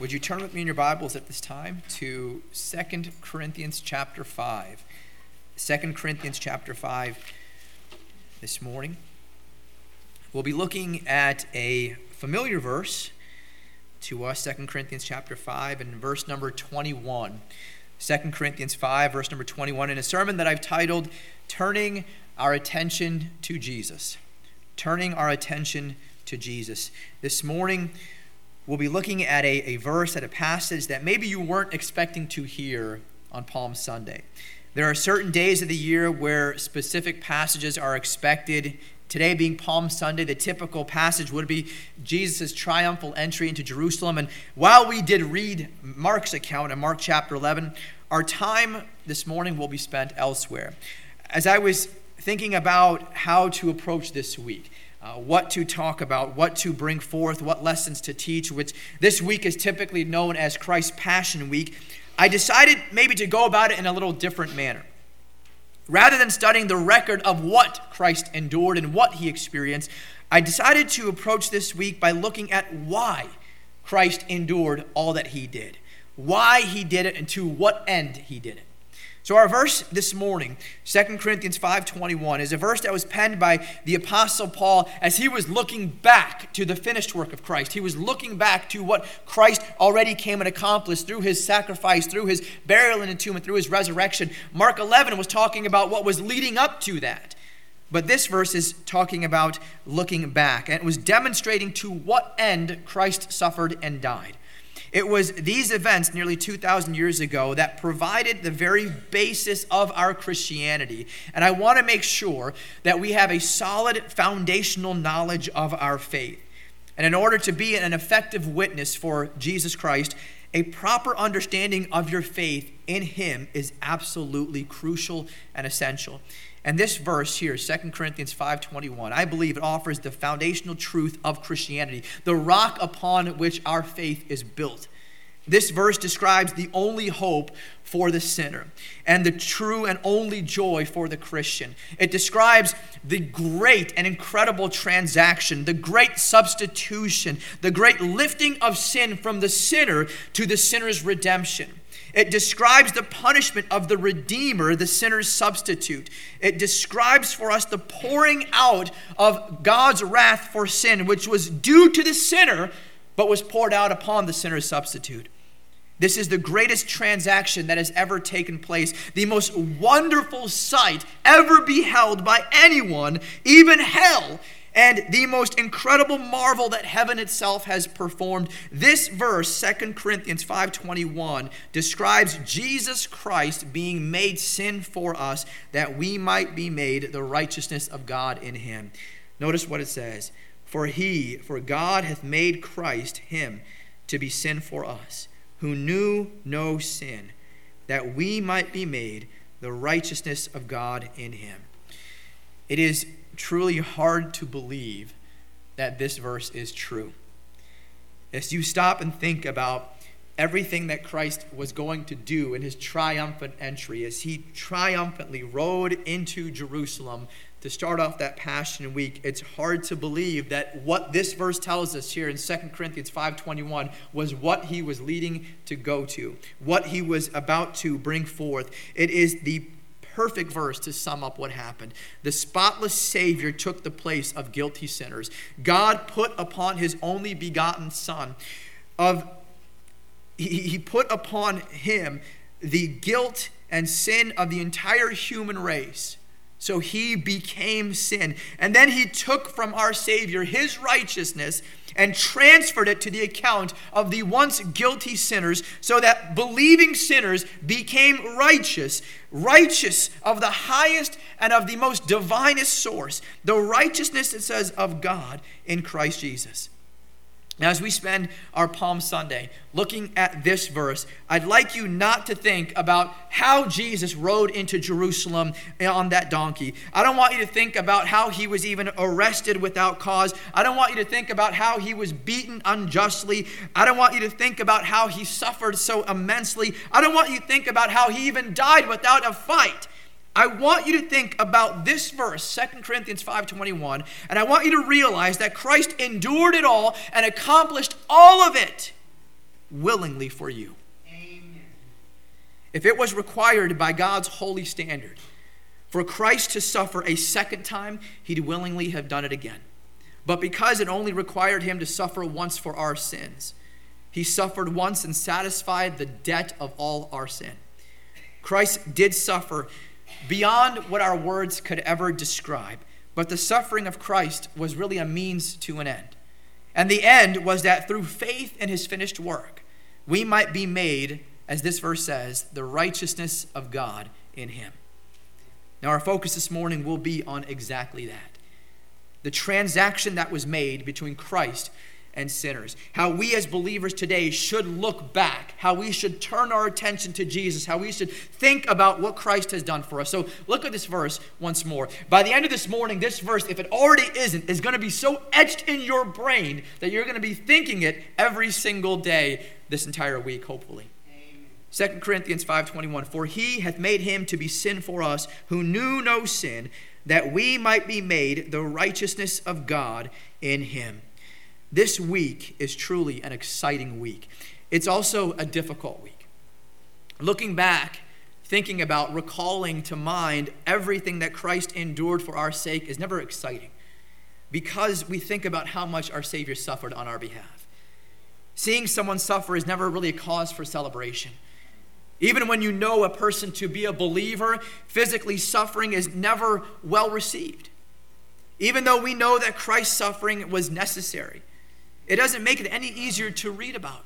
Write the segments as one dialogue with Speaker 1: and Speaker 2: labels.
Speaker 1: Would you turn with me in your Bibles at this time to 2 Corinthians chapter 5. 2 Corinthians chapter 5 this morning. We'll be looking at a familiar verse to us, 2 Corinthians chapter 5 and verse number 21. 2 Corinthians 5, verse number 21, in a sermon that I've titled, Turning Our Attention to Jesus. Turning Our Attention to Jesus. This morning, we'll be looking at a verse, at a passage that maybe you weren't expecting to hear on Palm Sunday. There are certain days of the year where specific passages are expected. Today being Palm Sunday, the typical passage would be Jesus' triumphal entry into Jerusalem. And while we did read Mark's account in Mark chapter 11, our time this morning will be spent elsewhere. As I was thinking about how to approach this week, what to talk about, what to bring forth, what lessons to teach, which this week is typically known as Christ's Passion Week, I decided maybe to go about it in a little different manner. Rather than studying the record of what Christ endured and what he experienced, I decided to approach this week by looking at why Christ endured all that he did, why he did it, and to what end he did it. So our verse this morning, 2 Corinthians 5:21, is a verse that was penned by the Apostle Paul as he was looking back to the finished work of Christ. He was looking back to what Christ already came and accomplished through his sacrifice, through his burial and entombment, through his resurrection. Mark 11 was talking about what was leading up to that. But this verse is talking about looking back, and it was demonstrating to what end Christ suffered and died. It was these events nearly 2,000 years ago that provided the very basis of our Christianity. And I want to make sure that we have a solid foundational knowledge of our faith. And in order to be an effective witness for Jesus Christ, a proper understanding of your faith in him is absolutely crucial and essential. And this verse here, 2 Corinthians 5:21, I believe it offers the foundational truth of Christianity, the rock upon which our faith is built. This verse describes the only hope for the sinner and the true and only joy for the Christian. It describes the great and incredible transaction, the great substitution, the great lifting of sin from the sinner to the sinner's redemption. It describes the punishment of the Redeemer, the sinner's substitute. It describes for us the pouring out of God's wrath for sin, which was due to the sinner, but was poured out upon the sinner's substitute. This is the greatest transaction that has ever taken place, the most wonderful sight ever beheld by anyone, even hell, and the most incredible marvel that heaven itself has performed. This verse, 2 Corinthians 5:21, describes Jesus Christ being made sin for us, that we might be made the righteousness of God in him. Notice what it says. For God hath made Christ, him, to be sin for us, who knew no sin, that we might be made the righteousness of God in him. It is truly hard to believe that this verse is true. As you stop and think about everything that Christ was going to do in his triumphant entry, as he triumphantly rode into Jerusalem to start off that Passion Week, it's hard to believe that what this verse tells us here in 2 Corinthians 5:21 was what he was leading to go to, what he was about to bring forth. It is the perfect verse to sum up what happened. The spotless Savior took the place of guilty sinners. God put upon his only begotten Son, he put upon him the guilt and sin of the entire human race. So he became sin. And then he took from our Savior his righteousness and transferred it to the account of the once guilty sinners, so that believing sinners became righteous of the highest and of the most divinest source, the righteousness, it says, of God in Christ Jesus. Now, as we spend our Palm Sunday looking at this verse, I'd like you not to think about how Jesus rode into Jerusalem on that donkey. I don't want you to think about how he was even arrested without cause. I don't want you to think about how he was beaten unjustly. I don't want you to think about how he suffered so immensely. I don't want you to think about how he even died without a fight. I want you to think about this verse, 2 Corinthians 5:21, and I want you to realize that Christ endured it all and accomplished all of it willingly for you. Amen. If it was required by God's holy standard for Christ to suffer a second time, he'd willingly have done it again. But because it only required him to suffer once for our sins, he suffered once and satisfied the debt of all our sin. Christ did suffer beyond what our words could ever describe, but the suffering of Christ was really a means to an end. And the end was that through faith in his finished work, we might be made, as this verse says, the righteousness of God in him. Now our focus this morning will be on exactly that. The transaction that was made between Christ and sinners. How we as believers today should look back. How we should turn our attention to Jesus. How we should think about what Christ has done for us. So look at this verse once more. By the end of this morning, this verse, if it already isn't, is going to be so etched in your brain that you're going to be thinking it every single day this entire week, hopefully. 2 Corinthians 5:21, for he hath made him to be sin for us who knew no sin, that we might be made the righteousness of God in him. This week is truly an exciting week. It's also a difficult week. Looking back, thinking about, recalling to mind everything that Christ endured for our sake is never exciting because we think about how much our Savior suffered on our behalf. Seeing someone suffer is never really a cause for celebration. Even when you know a person to be a believer, physically suffering is never well received. Even though we know that Christ's suffering was necessary, it doesn't make it any easier to read about.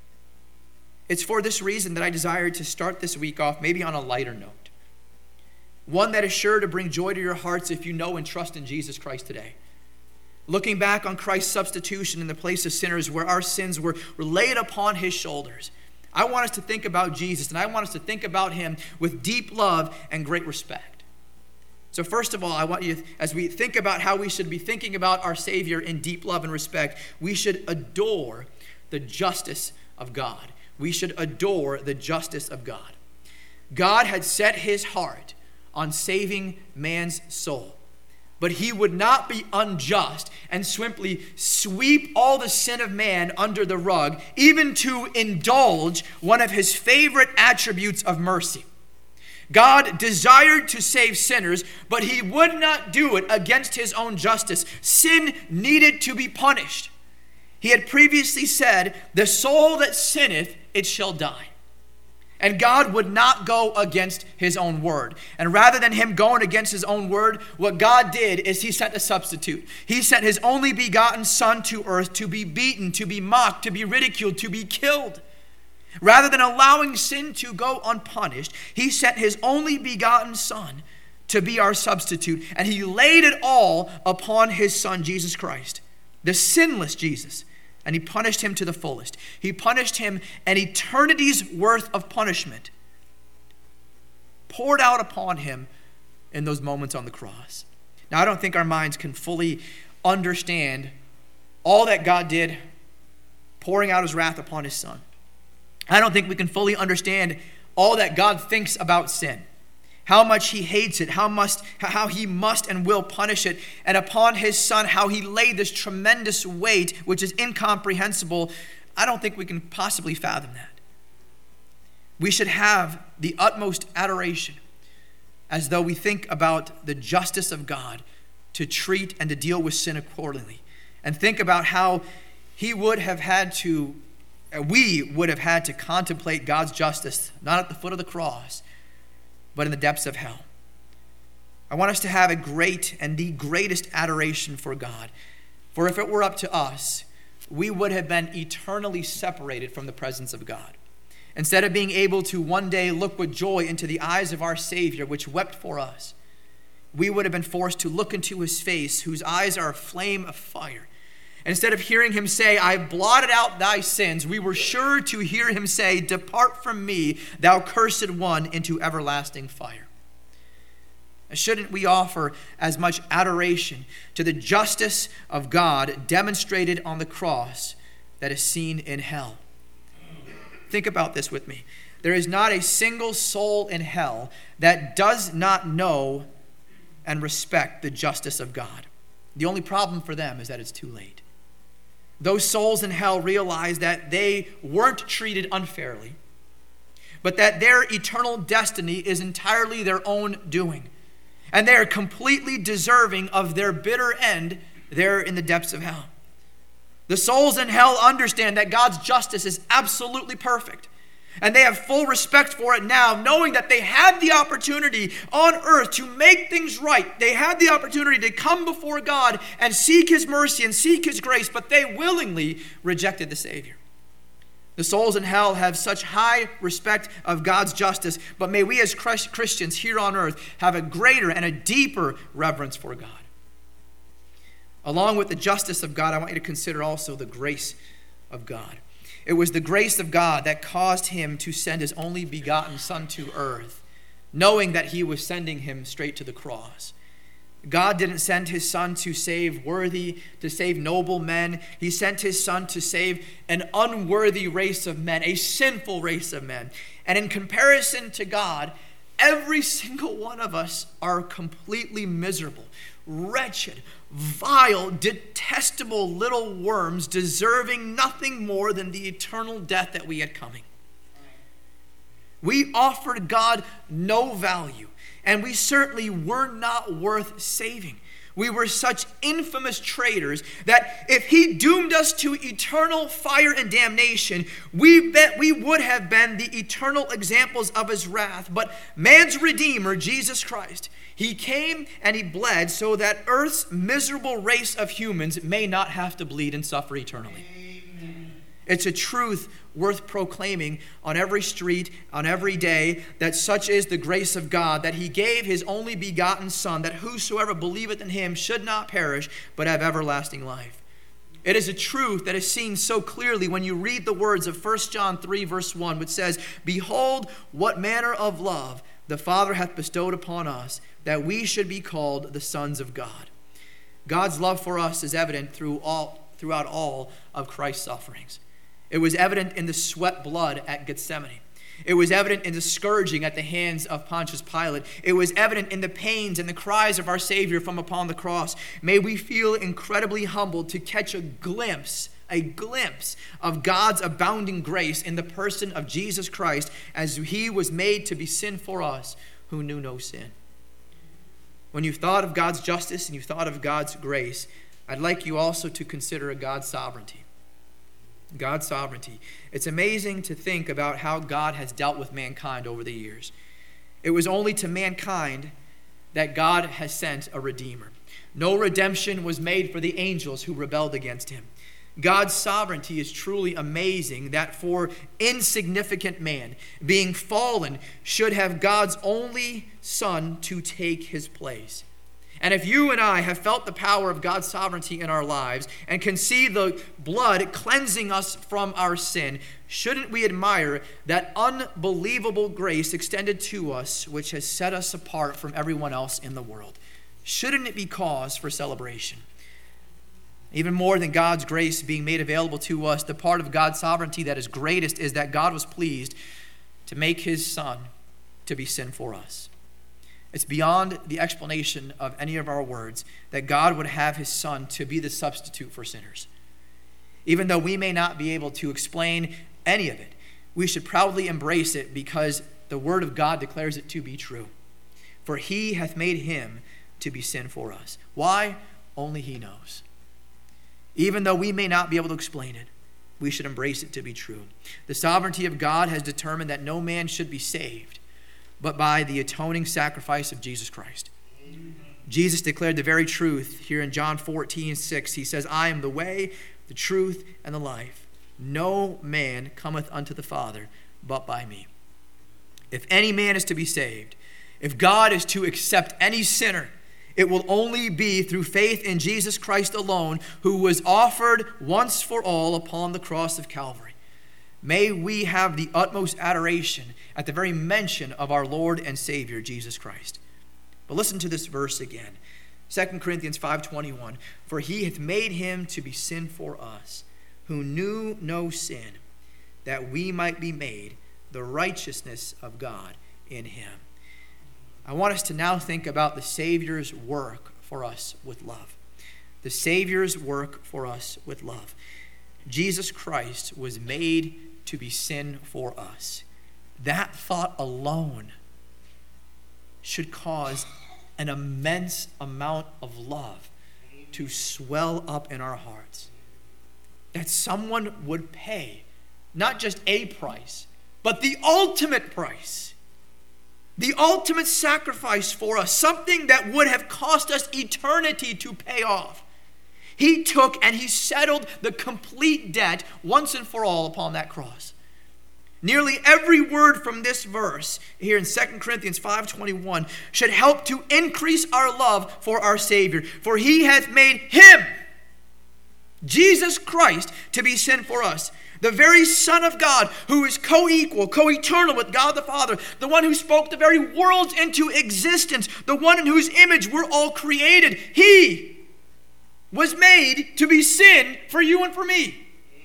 Speaker 1: It's for this reason that I desire to start this week off maybe on a lighter note. One that is sure to bring joy to your hearts if you know and trust in Jesus Christ today. Looking back on Christ's substitution in the place of sinners where our sins were laid upon his shoulders. I want us to think about Jesus, and I want us to think about him with deep love and great respect. So first of all, I want you, as we think about how we should be thinking about our Savior in deep love and respect, we should adore the justice of God. We should adore the justice of God. God had set his heart on saving man's soul. But he would not be unjust and simply sweep all the sin of man under the rug, even to indulge one of his favorite attributes of mercy. God desired to save sinners, but he would not do it against his own justice. Sin needed to be punished. He had previously said, the soul that sinneth, it shall die. And God would not go against his own word. And rather than him going against his own word, what God did is he sent a substitute. He sent his only begotten Son to earth to be beaten, to be mocked, to be ridiculed, to be killed. Rather than allowing sin to go unpunished, he sent his only begotten Son to be our substitute. And he laid it all upon his Son, Jesus Christ, the sinless Jesus. And he punished him to the fullest. He punished him an eternity's worth of punishment poured out upon him in those moments on the cross. Now, I don't think our minds can fully understand all that God did, pouring out his wrath upon his Son. I don't think we can fully understand all that God thinks about sin. How much he hates it, how he must and will punish it, and upon his Son, how he laid this tremendous weight, which is incomprehensible. I don't think we can possibly fathom that. We should have the utmost adoration as though we think about the justice of God to treat and to deal with sin accordingly, and think about how we would have had to contemplate God's justice, not at the foot of the cross, but in the depths of hell. I want us to have a great and the greatest adoration for God. For if it were up to us, we would have been eternally separated from the presence of God. Instead of being able to one day look with joy into the eyes of our Savior, which wept for us, we would have been forced to look into his face, whose eyes are a flame of fire. And instead of hearing him say, I blotted out thy sins, we were sure to hear him say, depart from me, thou cursed one, into everlasting fire. Shouldn't we offer as much adoration to the justice of God demonstrated on the cross that is seen in hell? Think about this with me. There is not a single soul in hell that does not know and respect the justice of God. The only problem for them is that it's too late. Those souls in hell realized that they weren't treated unfairly, but that their eternal destiny is entirely their own doing. And they are completely deserving of their bitter end there in the depths of hell. The souls in hell understand that God's justice is absolutely perfect. And they have full respect for it now, knowing that they had the opportunity on earth to make things right. They had the opportunity to come before God and seek His mercy and seek His grace, but they willingly rejected the Savior. The souls in hell have such high respect of God's justice, but may we as Christians here on earth have a greater and a deeper reverence for God. Along with the justice of God, I want you to consider also the grace of God. It was the grace of God that caused Him to send His only begotten Son to earth, knowing that He was sending Him straight to the cross. God didn't send His Son to save noble men. He sent His Son to save an unworthy race of men, a sinful race of men. And in comparison to God, every single one of us are completely miserable, wretched, vile, detestable little worms deserving nothing more than the eternal death that we had coming. We offered God no value, and we certainly were not worth saving. We were such infamous traitors that if He doomed us to eternal fire and damnation, we bet we would have been the eternal examples of His wrath. But man's Redeemer, Jesus Christ, He came and He bled so that earth's miserable race of humans may not have to bleed and suffer eternally. Amen. It's a truth worth proclaiming on every street, on every day, that such is the grace of God, that He gave His only begotten Son, that whosoever believeth in Him should not perish, but have everlasting life. It is a truth that is seen so clearly when you read the words of 1 John 3, verse 1, which says, "Behold, what manner of love the Father hath bestowed upon us, that we should be called the sons of God." God's love for us is evident throughout all of Christ's sufferings. It was evident in the sweat blood at Gethsemane. It was evident in the scourging at the hands of Pontius Pilate. It was evident in the pains and the cries of our Savior from upon the cross. May we feel incredibly humbled to catch a glimpse of God's abounding grace in the person of Jesus Christ, as He was made to be sin for us who knew no sin. When you've thought of God's justice and you've thought of God's grace, I'd like you also to consider God's sovereignty. God's sovereignty. It's amazing to think about how God has dealt with mankind over the years. It was only to mankind that God has sent a Redeemer. No redemption was made for the angels who rebelled against Him. God's sovereignty is truly amazing, that for insignificant man, being fallen, should have God's only Son to take His place. And if you and I have felt the power of God's sovereignty in our lives and can see the blood cleansing us from our sin, shouldn't we admire that unbelievable grace extended to us, which has set us apart from everyone else in the world? Shouldn't it be cause for celebration? Even more than God's grace being made available to us, the part of God's sovereignty that is greatest is that God was pleased to make His Son to be sin for us. It's beyond the explanation of any of our words that God would have His Son to be the substitute for sinners. Even though we may not be able to explain any of it, we should proudly embrace it because the Word of God declares it to be true. For He hath made Him to be sin for us. Why? Only He knows. Even though we may not be able to explain it, we should embrace it to be true. The sovereignty of God has determined that no man should be saved but by the atoning sacrifice of Jesus Christ. Amen. Jesus declared the very truth here in John 14:6. He says, "I am the way, the truth, and the life. No man cometh unto the Father but by me." If any man is to be saved, if God is to accept any sinner, it will only be through faith in Jesus Christ alone, who was offered once for all upon the cross of Calvary. May we have the utmost adoration at the very mention of our Lord and Savior, Jesus Christ. But listen to this verse again. 2 Corinthians 5:21. "For He hath made Him to be sin for us, who knew no sin, that we might be made the righteousness of God in Him." I want us to now think about the Savior's work for us with love. The Savior's work for us with love. Jesus Christ was made to be sin for us. That thought alone should cause an immense amount of love to swell up in our hearts. That someone would pay not just a price, but the ultimate price. The ultimate sacrifice for us, something that would have cost us eternity to pay off. He took and he settled the complete debt once and for all upon that cross. Nearly every word from this verse here in 2 Corinthians 5:21 should help to increase our love for our Savior. For he hath made him, Jesus Christ, to be sin for us. The very Son of God, who is co-equal, co-eternal with God the Father, the one who spoke the very worlds into existence, the one in whose image we're all created. He was made to be sin for you and for me.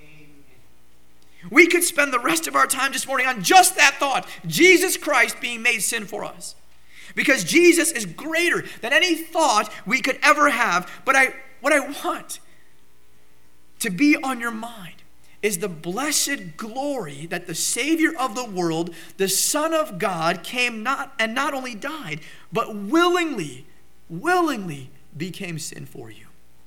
Speaker 1: We could spend the rest of our time this morning on just that thought, Jesus Christ being made sin for us. Because Jesus is greater than any thought we could ever have. But what I want to be on your mind is the blessed glory that the Savior of the world, the Son of God, came not only died, but willingly became sin for you.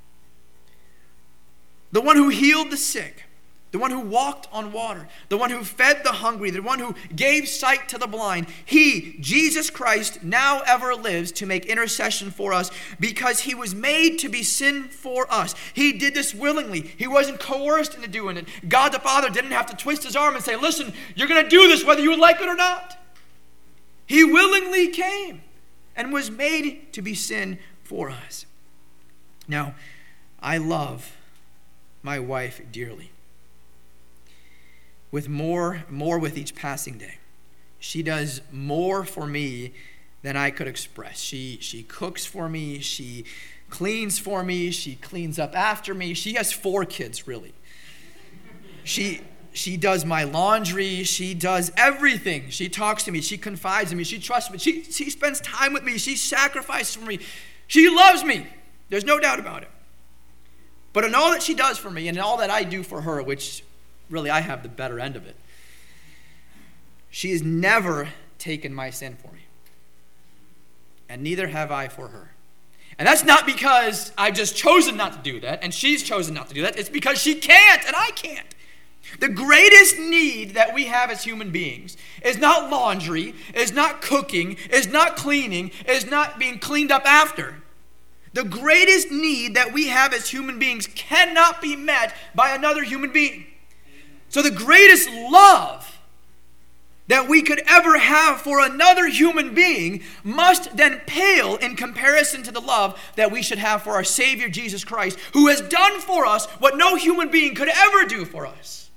Speaker 1: The one who healed the sick, the one who walked on water, the one who fed the hungry, the one who gave sight to the blind. He, Jesus Christ, now ever lives to make intercession for us because he was made to be sin for us. He did this willingly. He wasn't coerced into doing it. God the Father didn't have to twist his arm and say, listen, you're going to do this whether you like it or not. He willingly came and was made to be sin for us. Now, I love my wife dearly. With more with each passing day. She does more for me than I could express. She cooks for me. She cleans for me. She cleans up after me. She has 4 kids, really. She does my laundry. She does everything. She talks to me. She confides in me. She trusts me. She spends time with me. She sacrifices for me. She loves me. There's no doubt about it. But in all that she does for me and in all that I do for her, which really, I have the better end of it. She has never taken my sin for me. And neither have I for her. And that's not because I've just chosen not to do that, and she's chosen not to do that. It's because she can't, and I can't. The greatest need that we have as human beings is not laundry, is not cooking, is not cleaning, is not being cleaned up after. The greatest need that we have as human beings cannot be met by another human being. So the greatest love that we could ever have for another human being must then pale in comparison to the love that we should have for our Savior Jesus Christ, who has done for us what no human being could ever do for us.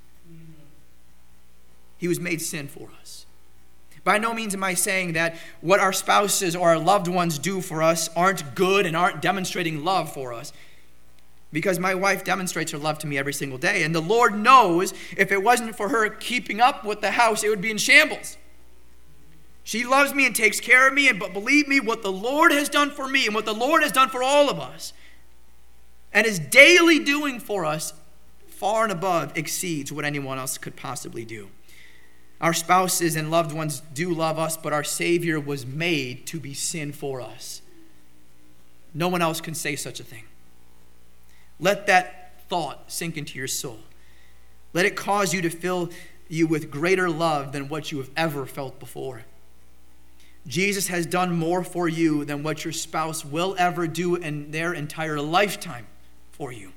Speaker 1: He was made sin for us. By no means am I saying that what our spouses or our loved ones do for us aren't good and aren't demonstrating love for us. Because my wife demonstrates her love to me every single day. And the Lord knows if it wasn't for her keeping up with the house, it would be in shambles. She loves me and takes care of me. But believe me, what the Lord has done for me and what the Lord has done for all of us and is daily doing for us far and above exceeds what anyone else could possibly do. Our spouses and loved ones do love us, but our Savior was made to be sin for us. No one else can say such a thing. Let that thought sink into your soul. Let it cause you to fill you with greater love than what you have ever felt before. Jesus has done more for you than what your spouse will ever do in their entire lifetime for you.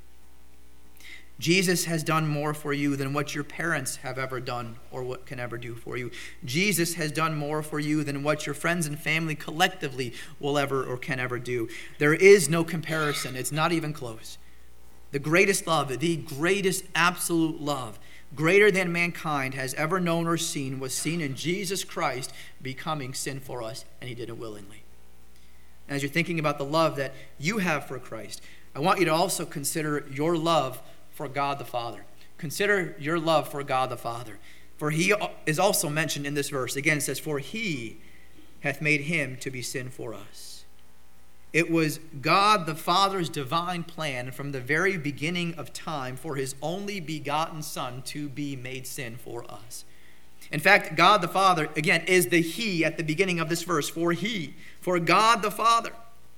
Speaker 1: Jesus has done more for you than what your parents have ever done or what can ever do for you. Jesus has done more for you than what your friends and family collectively will ever or can ever do. There is no comparison. It's not even close. The greatest love, the greatest absolute love, greater than mankind has ever known or seen, was seen in Jesus Christ becoming sin for us, and he did it willingly. And as you're thinking about the love that you have for Christ, I want you to also consider your love for God the Father. Consider your love for God the Father. For he is also mentioned in this verse. Again, it says, for he hath made him to be sin for us. It was God the Father's divine plan from the very beginning of time for his only begotten Son to be made sin for us. In fact, God the Father, again, is the He at the beginning of this verse. For God the Father.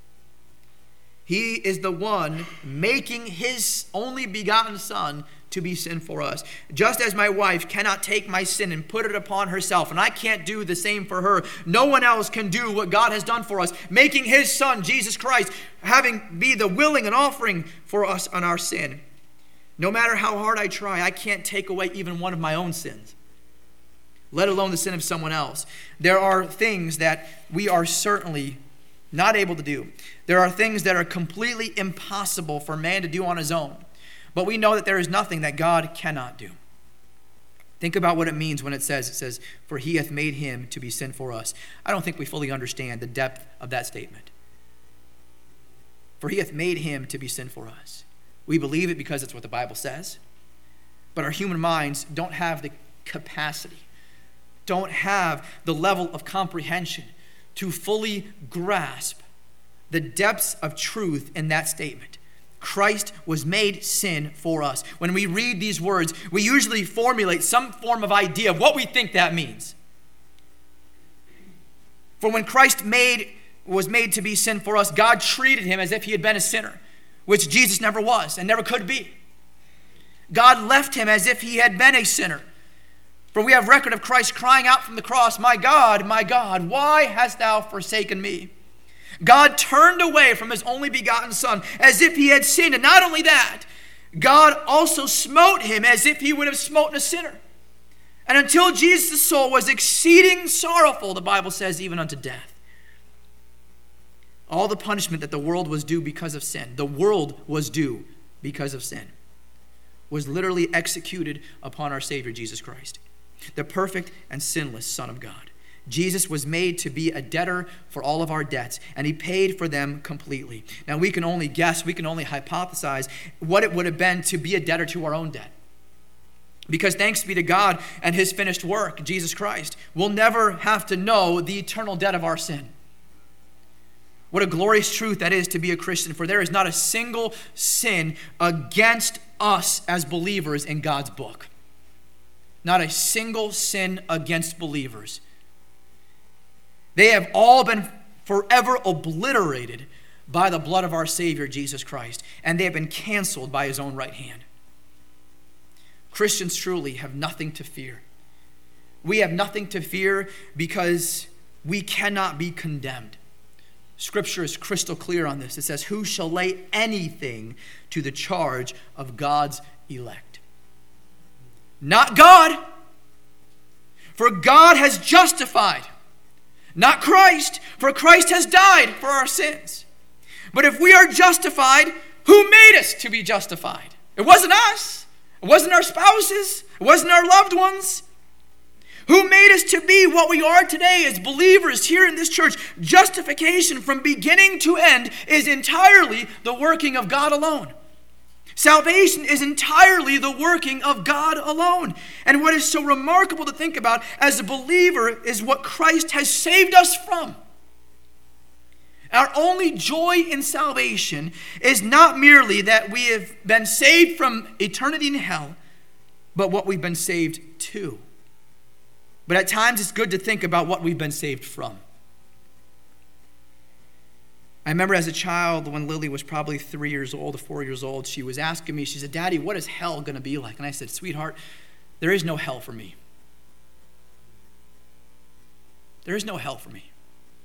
Speaker 1: He is the one making his only begotten Son to be sin for us. Just as my wife cannot take my sin and put it upon herself, and I can't do the same for her, no one else can do what God has done for us, making his Son, Jesus Christ, having be the willing and offering for us on our sin. No matter how hard I try, I can't take away even one of my own sins, let alone the sin of someone else. There are things that we are certainly not able to do. There are things that are completely impossible for man to do on his own. But we know that there is nothing that God cannot do. Think about what it means when it says, for he hath made him to be sin for us. I don't think we fully understand the depth of that statement. For he hath made him to be sin for us. We believe it because it's what the Bible says. But our human minds don't have the capacity, don't have the level of comprehension to fully grasp the depths of truth in that statement. Christ was made sin for us. When we read these words, we usually formulate some form of idea of what we think that means. For when Christ was made to be sin for us, God treated him as if he had been a sinner, which Jesus never was and never could be. God left him as if he had been a sinner. For we have record of Christ crying out from the cross, my God, why hast thou forsaken me? God turned away from his only begotten Son as if he had sinned. And not only that, God also smote him as if he would have smoten a sinner. And until Jesus' soul was exceeding sorrowful, the Bible says, even unto death. All the punishment that the world was due because of sin, was literally executed upon our Savior, Jesus Christ, the perfect and sinless Son of God. Jesus was made to be a debtor for all of our debts, and he paid for them completely. Now, we can only guess, we can only hypothesize what it would have been to be a debtor to our own debt. Because thanks be to God and his finished work, Jesus Christ, we'll never have to know the eternal debt of our sin. What a glorious truth that is to be a Christian, for there is not a single sin against us as believers in God's book. Not a single sin against believers. They have all been forever obliterated by the blood of our Savior, Jesus Christ, and they have been canceled by his own right hand. Christians truly have nothing to fear. We have nothing to fear because we cannot be condemned. Scripture is crystal clear on this. It says, who shall lay anything to the charge of God's elect? Not God. For God has justified. Not Christ, for Christ has died for our sins. But if we are justified, who made us to be justified? It wasn't us. It wasn't our spouses. It wasn't our loved ones. Who made us to be what we are today as believers here in this church? Justification from beginning to end is entirely the working of God alone. Salvation is entirely the working of God alone. And what is so remarkable to think about as a believer is what Christ has saved us from. Our only joy in salvation is not merely that we have been saved from eternity in hell, but what we've been saved to. But at times it's good to think about what we've been saved from. I remember as a child, when Lily was probably 3 years old or 4 years old, she was asking me, she said, Daddy, what is hell going to be like? And I said, sweetheart, there is no hell for me. There is no hell for me.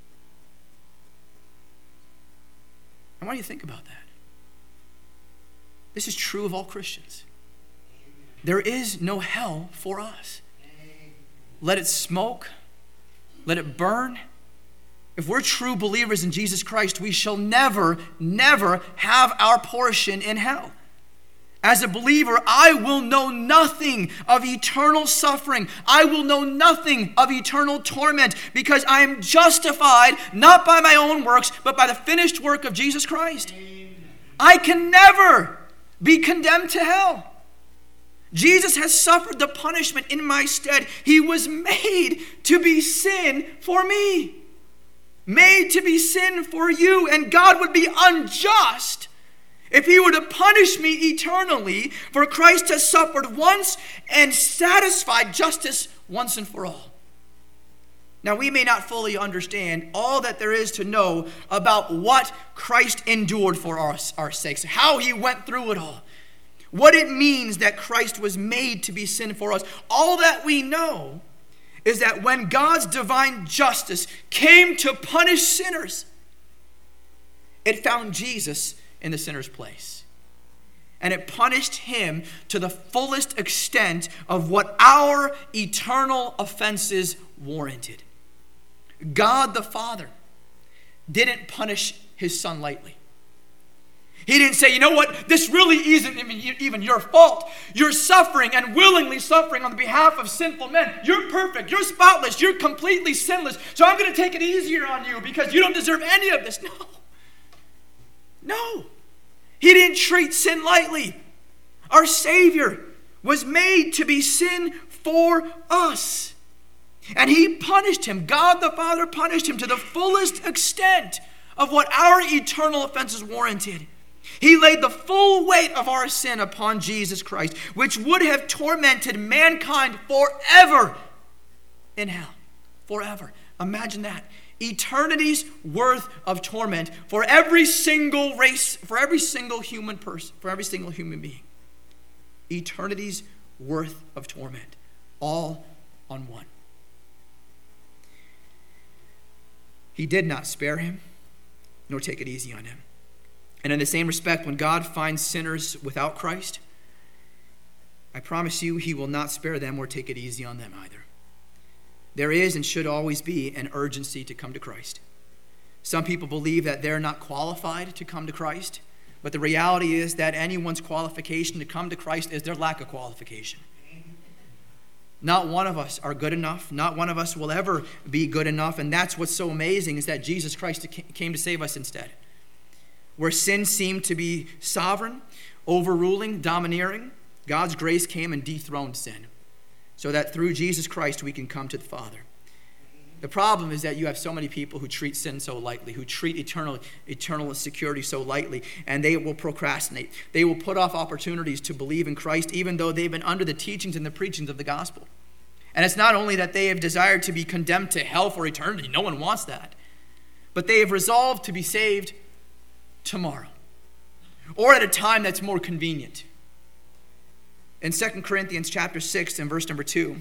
Speaker 1: I want you to think about that. This is true of all Christians. There is no hell for us. Let it smoke. Let it burn. If we're true believers in Jesus Christ, we shall never, never have our portion in hell. As a believer, I will know nothing of eternal suffering. I will know nothing of eternal torment because I am justified not by my own works, but by the finished work of Jesus Christ. Amen. I can never be condemned to hell. Jesus has suffered the punishment in my stead. He was made to be sin for me. made to be sin for you, and God would be unjust if he were to punish me eternally, for Christ has suffered once and satisfied justice once and for all. Now, we may not fully understand all that there is to know about what Christ endured for our sakes, how he went through it all, what it means that Christ was made to be sin for us. All that we know is that when God's divine justice came to punish sinners, it found Jesus in the sinner's place. And it punished him to the fullest extent of what our eternal offenses warranted. God the Father didn't punish his Son lightly. He didn't say, you know what, this really isn't even your fault. You're suffering and willingly suffering on the behalf of sinful men. You're perfect, you're spotless, you're completely sinless, so I'm going to take it easier on you because you don't deserve any of this. No. He didn't treat sin lightly. Our Savior was made to be sin for us. And he punished him. God the Father punished him to the fullest extent of what our eternal offenses warranted. He laid the full weight of our sin upon Jesus Christ, which would have tormented mankind forever in hell. Forever. Imagine that. Eternity's worth of torment for every single race, for every single human person, for every single human being. Eternity's worth of torment. All on one. He did not spare him, nor take it easy on him. And in the same respect, when God finds sinners without Christ, I promise you he will not spare them or take it easy on them either. There is and should always be an urgency to come to Christ. Some people believe that they're not qualified to come to Christ, but the reality is that anyone's qualification to come to Christ is their lack of qualification. Not one of us are good enough. Not one of us will ever be good enough, and that's what's so amazing is that Jesus Christ came to save us instead. Where sin seemed to be sovereign, overruling, domineering, God's grace came and dethroned sin, so that through Jesus Christ we can come to the Father. The problem is that you have so many people who treat sin so lightly, who treat eternal security so lightly, and they will procrastinate. They will put off opportunities to believe in Christ, even though they've been under the teachings and the preachings of the gospel. And it's not only that they have desired to be condemned to hell for eternity. No one wants that. But they have resolved to be saved tomorrow, or at a time that's more convenient. In 2 Corinthians chapter 6 and verse number 2,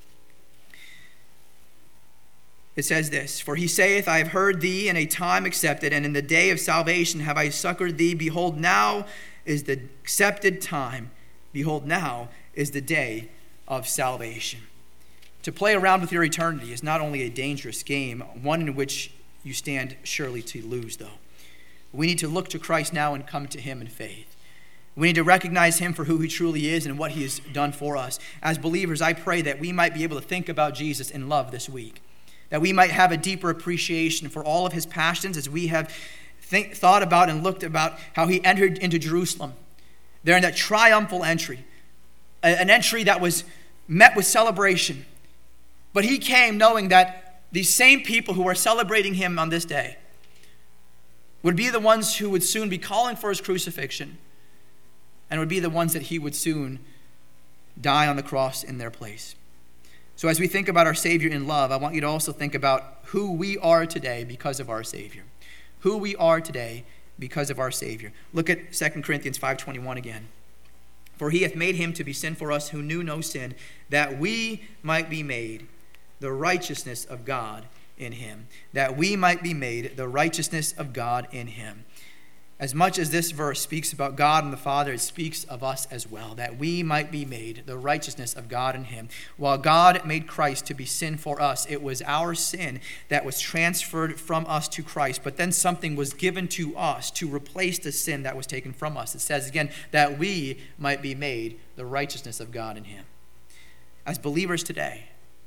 Speaker 1: it says this, "For he saith, I have heard thee in a time accepted, and in the day of salvation have I succored thee. Behold, now is the accepted time. Behold, now is the day of salvation." To play around with your eternity is not only a dangerous game, one in which you stand surely to lose, though. We need to look to Christ now and come to him in faith. We need to recognize him for who he truly is and what he has done for us. As believers, I pray that we might be able to think about Jesus in love this week, that we might have a deeper appreciation for all of his passions as we have thought about and looked about how he entered into Jerusalem there in that triumphal entry, an entry that was met with celebration. But he came knowing that these same people who are celebrating him on this day would be the ones who would soon be calling for his crucifixion, and would be the ones that he would soon die on the cross in their place. So as we think about our Savior in love, I want you to also think about who we are today because of our Savior. Who we are today because of our Savior. Look at 2 Corinthians 5:21 again. "For he hath made him to be sin for us who knew no sin, that we might be made the righteousness of God in him." That we might be made the righteousness of God in him. As much as this verse speaks about God and the Father, it speaks of us as well, that we might be made the righteousness of God in him. While God made Christ to be sin for us, it was our sin that was transferred from us to Christ, but then something was given to us to replace the sin that was taken from us. It says again, that we might be made the righteousness of God in him. As believers today,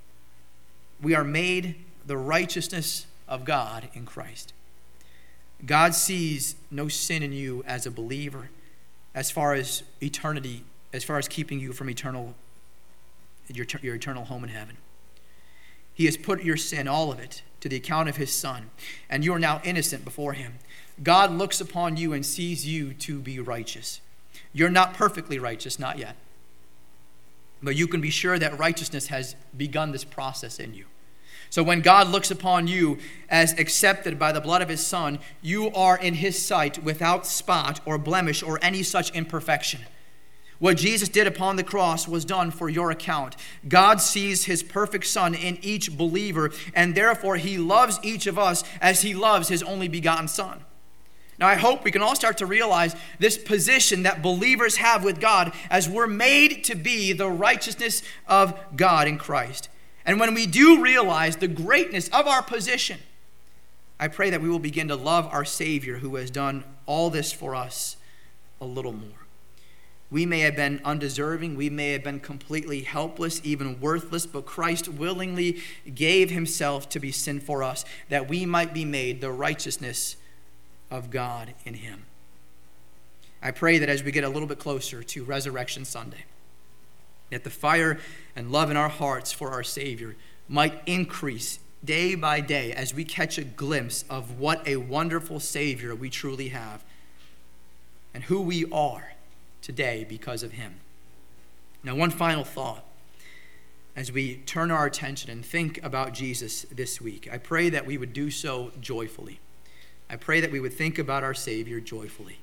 Speaker 1: we are made the righteousness of God in Christ. God sees no sin in you as a believer as far as eternity, as far as keeping you from your eternal home in heaven. He has put your sin, all of it, to the account of his Son, and you are now innocent before him. God looks upon you and sees you to be righteous. You're not perfectly righteous, not yet. But you can be sure that righteousness has begun this process in you. So when God looks upon you as accepted by the blood of his Son, you are in his sight without spot or blemish or any such imperfection. What Jesus did upon the cross was done for your account. God sees his perfect Son in each believer, and therefore he loves each of us as he loves his only begotten Son. Now, I hope we can all start to realize this position that believers have with God as we're made to be the righteousness of God in Christ. And when we do realize the greatness of our position, I pray that we will begin to love our Savior who has done all this for us a little more. We may have been undeserving, we may have been completely helpless, even worthless, but Christ willingly gave himself to be sin for us, that we might be made the righteousness of God in him. I pray that as we get a little bit closer to Resurrection Sunday, that the fire and love in our hearts for our Savior might increase day by day as we catch a glimpse of what a wonderful Savior we truly have and who we are today because of him. Now, one final thought as we turn our attention and think about Jesus this week. I pray that we would do so joyfully. I pray that we would think about our Savior joyfully.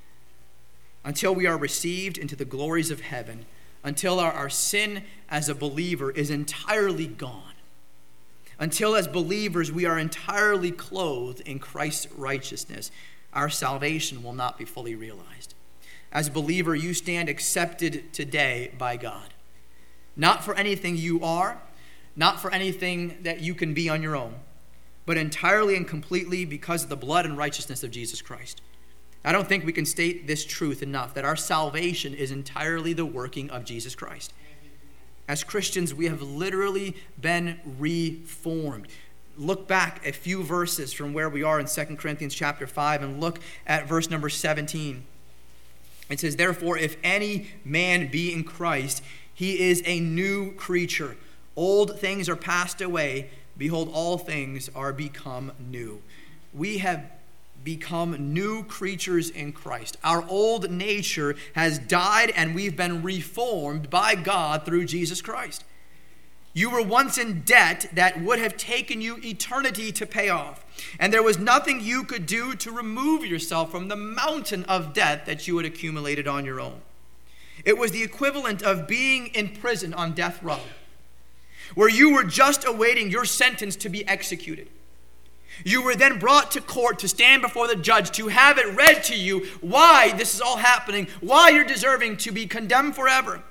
Speaker 1: Until we are received into the glories of heaven, until our sin as a believer is entirely gone, until as believers we are entirely clothed in Christ's righteousness, our salvation will not be fully realized. As a believer, you stand accepted today by God. Not for anything you are, not for anything that you can be on your own, but entirely and completely because of the blood and righteousness of Jesus Christ. I don't think we can state this truth enough, that our salvation is entirely the working of Jesus Christ. As Christians, we have literally been reformed. Look back a few verses from where we are in 2 Corinthians chapter 5 and look at verse number 17. It says, "Therefore, if any man be in Christ, he is a new creature. Old things are passed away. Behold, all things are become new." We have become new creatures in Christ. Our old nature has died and we've been reformed by God through Jesus Christ. You were once in debt that would have taken you eternity to pay off. And there was nothing you could do to remove yourself from the mountain of debt that you had accumulated on your own. It was the equivalent of being in prison on death row, where you were just awaiting your sentence to be executed. You were then brought to court to stand before the judge to have it read to you why this is all happening, why you're deserving to be condemned forever.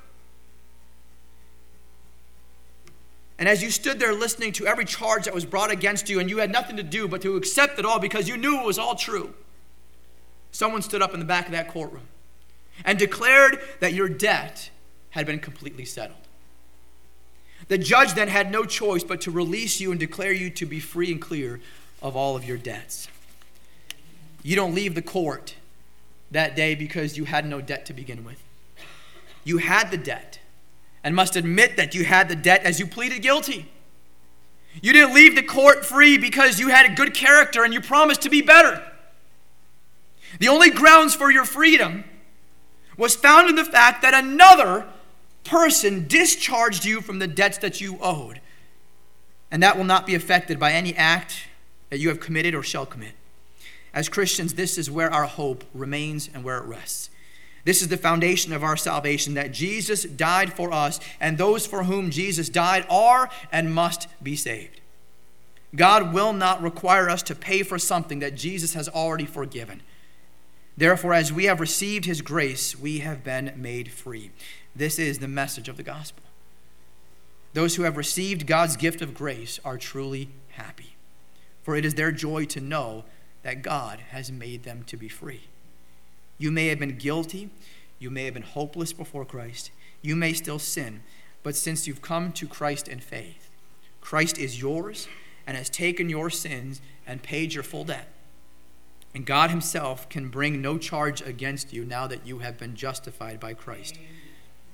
Speaker 1: And as you stood there listening to every charge that was brought against you, and you had nothing to do but to accept it all because you knew it was all true, someone stood up in the back of that courtroom and declared that your debt had been completely settled. The judge then had no choice but to release you and declare you to be free and clear of all of your debts. You don't leave the court that day because you had no debt to begin with. You had the debt and must admit that you had the debt as you pleaded guilty. You didn't leave the court free because you had a good character and you promised to be better. The only grounds for your freedom was found in the fact that another person discharged you from the debts that you owed. And that will not be affected by any act that you have committed or shall commit. As Christians, this is where our hope remains and where it rests. This is the foundation of our salvation, that Jesus died for us, and those for whom Jesus died are and must be saved. God will not require us to pay for something that Jesus has already forgiven. Therefore, as we have received his grace, we have been made free. This is the message of the gospel. Those who have received God's gift of grace are truly happy, for it is their joy to know that God has made them to be free. You may have been guilty, you may have been hopeless before Christ, you may still sin, but since you've come to Christ in faith, Christ is yours and has taken your sins and paid your full debt. And God himself can bring no charge against you now that you have been justified by Christ.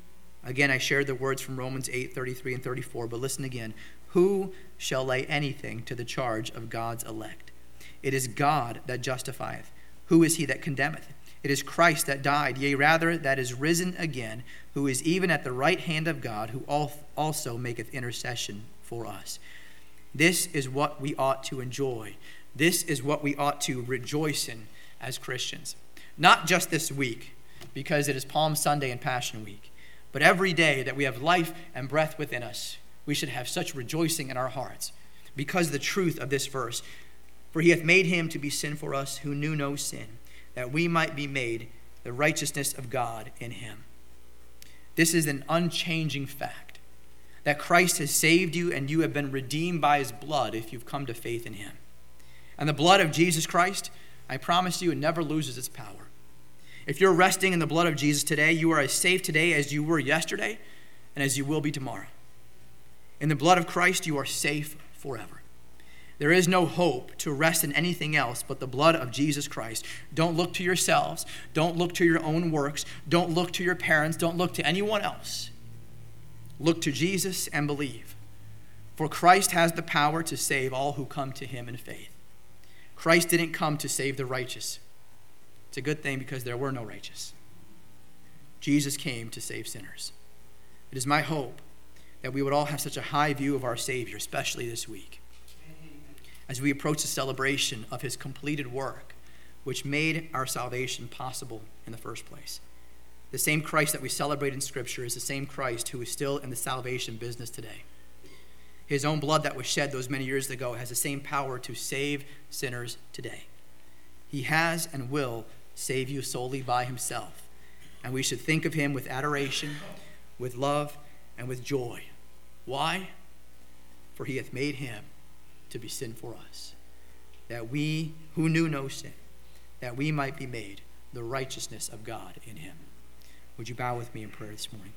Speaker 1: Again, I shared the words from Romans 8:33 and 34, but listen again. Who shall lay anything to the charge of God's elect? It is God that justifieth. Who is he that condemneth? It is Christ that died, yea, rather, that is risen again, who is even at the right hand of God, who also maketh intercession for us. This is what we ought to enjoy. This is what we ought to rejoice in as Christians. Not just this week, because it is Palm Sunday and Passion Week, but every day that we have life and breath within us, we should have such rejoicing in our hearts because of the truth of this verse. For he hath made him to be sin for us who knew no sin, that we might be made the righteousness of God in him. This is an unchanging fact, that Christ has saved you and you have been redeemed by his blood if you've come to faith in him. And the blood of Jesus Christ, I promise you, it never loses its power. If you're resting in the blood of Jesus today, you are as safe today as you were yesterday and as you will be tomorrow. In the blood of Christ, you are safe forever. There is no hope to rest in anything else but the blood of Jesus Christ. Don't look to yourselves. Don't look to your own works. Don't look to your parents. Don't look to anyone else. Look to Jesus and believe. For Christ has the power to save all who come to him in faith. Christ didn't come to save the righteous. It's a good thing because there were no righteous. Jesus came to save sinners. It is my hope that we would all have such a high view of our Savior, especially this week, as we approach the celebration of his completed work, which made our salvation possible in the first place. The same Christ that we celebrate in Scripture is the same Christ who is still in the salvation business today. His own blood that was shed those many years ago has the same power to save sinners today. He has and will save you solely by himself. And we should think of him with adoration, with love, and with joy. Why? For he hath made him to be sin for us, that we who knew no sin, that we might be made the righteousness of God in him. Would you bow with me in prayer this morning?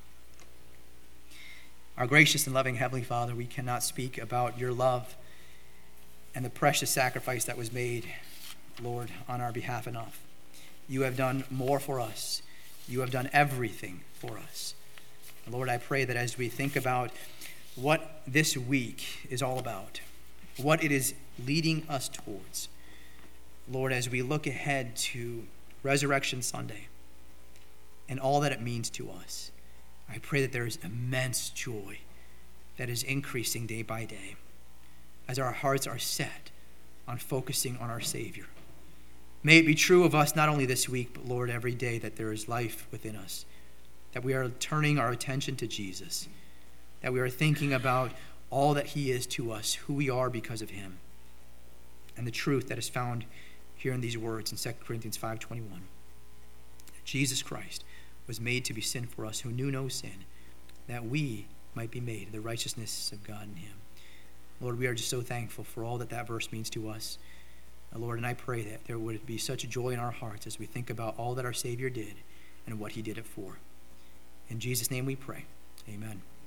Speaker 1: Our gracious and loving Heavenly Father, we cannot speak about your love and the precious sacrifice that was made, Lord, on our behalf enough. You have done more for us. You have done everything for us. And Lord, I pray that as we think about what this week is all about, what it is leading us towards, Lord, as we look ahead to Resurrection Sunday and all that it means to us, I pray that there is immense joy that is increasing day by day as our hearts are set on focusing on our Savior. May it be true of us not only this week, but Lord, every day that there is life within us, that we are turning our attention to Jesus, that we are thinking about all that he is to us, who we are because of him, and the truth that is found here in these words in 2 Corinthians 5:21. Jesus Christ was made to be sin for us who knew no sin, that we might be made the righteousness of God in him. Lord, we are just so thankful for all that verse means to us. Lord, and I pray that there would be such joy in our hearts as we think about all that our Savior did and what he did it for. In Jesus' name we pray. Amen.